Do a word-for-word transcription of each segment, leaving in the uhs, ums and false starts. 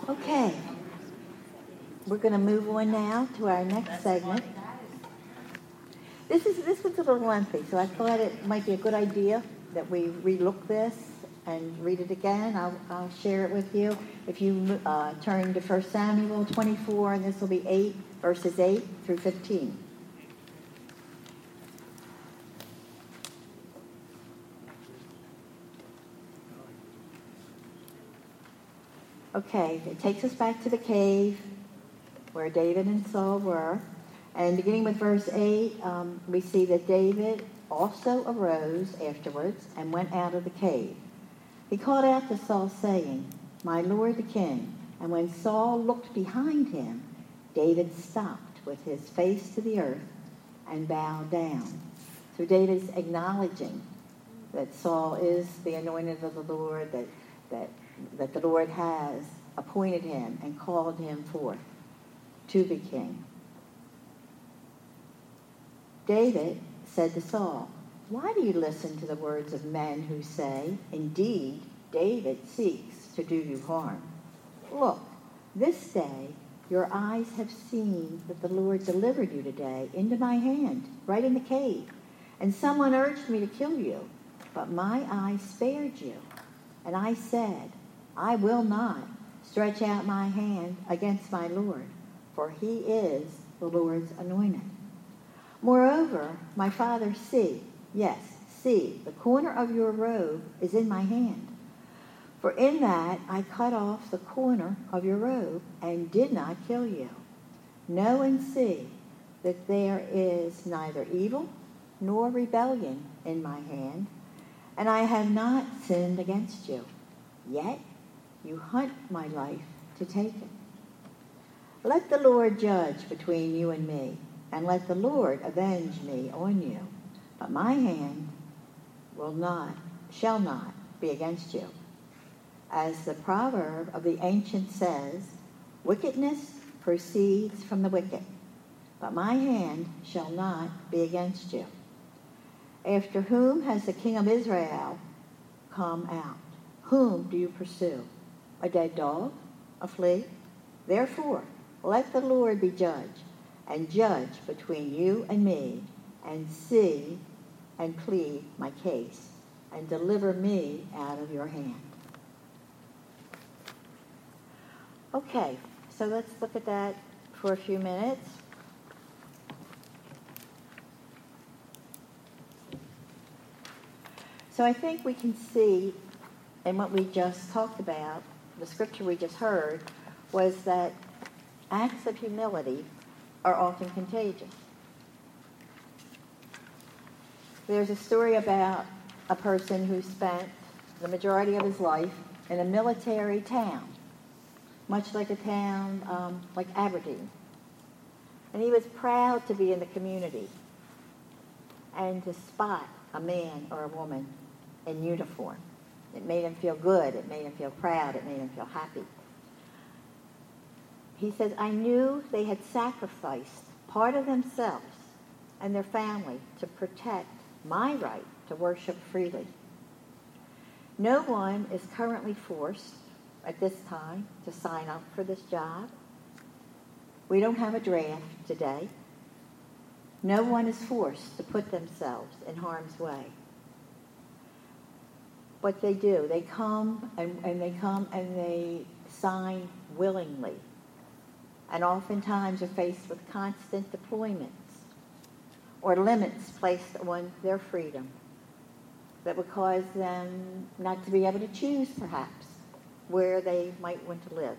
Okay, we're going to move on now to our next segment. This is this one's a little lengthy, so I thought it might be a good idea that we relook this and read it again. I'll, I'll share it with you. If you uh, turn to First Samuel twenty-four, and this will be eight, verses eight through fifteen. Okay, it takes us back to the cave where David and Saul were. And beginning with verse eight, um, we see that David also arose afterwards and went out of the cave. He called out to Saul, saying, "My lord the king." And when Saul looked behind him, David stopped with his face to the earth and bowed down. So David's acknowledging that Saul is the anointed of the Lord, that that that the Lord has appointed him and called him forth to be king. David said to Saul, "Why do you listen to the words of men who say, 'Indeed, David seeks to do you harm'? Look, this day your eyes have seen that the Lord delivered you today into my hand, right in the cave. And someone urged me to kill you, but my eyes spared you. And I said, I will not stretch out my hand against my Lord, for he is the Lord's anointed. Moreover, my father, see, yes, see, the corner of your robe is in my hand. For in that I cut off the corner of your robe and did not kill you. Know and see that there is neither evil nor rebellion in my hand, and I have not sinned against you. Yet you hunt my life to take it. Let the Lord judge between you and me, and let the Lord avenge me on you. But my hand will not, shall not be against you. As the proverb of the ancient says, wickedness proceeds from the wicked, but my hand shall not be against you. After whom has the king of Israel come out? Whom do you pursue? A dead dog? A flea? Therefore, let the Lord be judge, and judge between you and me, and see and plead my case, and deliver me out of your hand. Okay, so let's look at that for a few minutes. So I think we can see in what we just talked about, the scripture we just heard, was that acts of humility are often contagious. There's a story about a person who spent the majority of his life in a military town, much like a town um, like Aberdeen. And he was proud to be in the community and to spot a man or a woman in uniform. It made him feel good. It made him feel proud. It made him feel happy. He says, I knew they had sacrificed part of themselves and their family to protect my right to worship freely. No one is currently forced at this time to sign up for this job. We don't have a draft today. No one is forced to put themselves in harm's way. What they do, they come and, and they come and they sign willingly, and oftentimes are faced with constant deployments or limits placed on their freedom that would cause them not to be able to choose, perhaps, where they might want to live.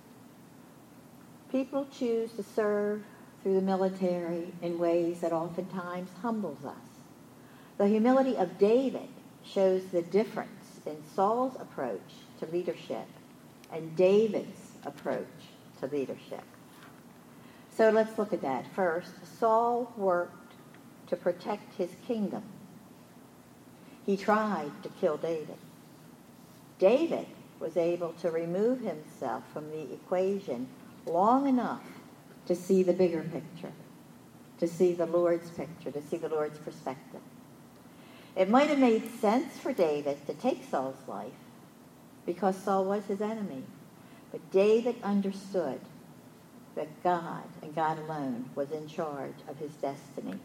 People choose to serve through the military in ways that oftentimes humbles us. The humility of David shows the difference in Saul's approach to leadership and David's approach to leadership. So let's look at that. First, Saul worked to protect his kingdom. He tried to kill David. David was able to remove himself from the equation long enough to see the bigger picture, to see the Lord's picture, to see the Lord's perspective. It might have made sense for David to take Saul's life because Saul was his enemy. But David understood that God and God alone was in charge of his destiny.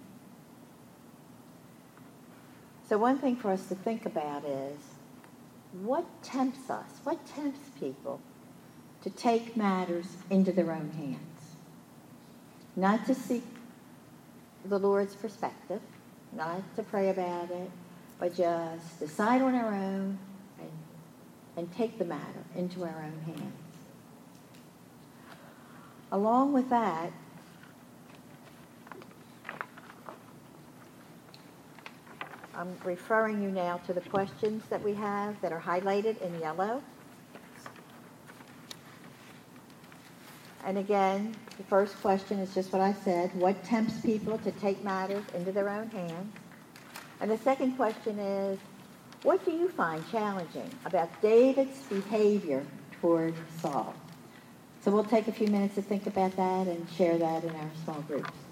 So one thing for us to think about is, what tempts us, what tempts people to take matters into their own hands? Not to seek the Lord's perspective, not to pray about it, but just decide on our own and, and take the matter into our own hands. Along with that, I'm referring you now to the questions that we have that are highlighted in yellow. And again, the first question is just what I said. What tempts people to take matters into their own hands? And the second question is, what do you find challenging about David's behavior toward Saul? So we'll take a few minutes to think about that and share that in our small groups.